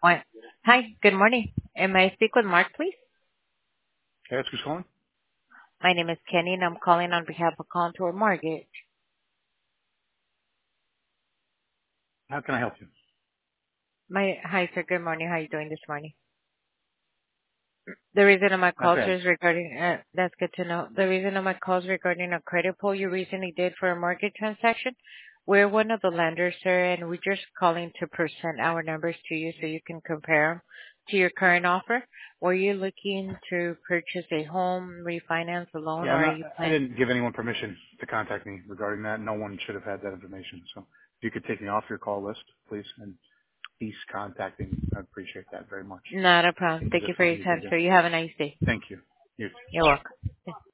What? Hi, good morning. Am I speak with Mark, please? Okay, that's who's calling. My name is Kenny, and I'm calling on behalf of Contour Mortgage. How can I help you? Hi, sir. Good morning. How are you doing this morning? The reason of my Not call, sir, bad. is regarding, that's good to know. The reason of my call is regarding a credit pull you recently did for a mortgage transaction. We're one of the lenders, sir, and we're just calling to present our numbers to you so you can compare them to your current offer. Were you looking to purchase a home, refinance a loan, Yeah, or are you I planning? didn't give anyone permission to contact me regarding that. No one should have had that information. So if you could take me off your call list, please, and cease contacting me. I appreciate that very much. Not a problem. Seems as Thank if you for we your need to time, do. sir. You have a nice day. Thank you. You too. You're welcome.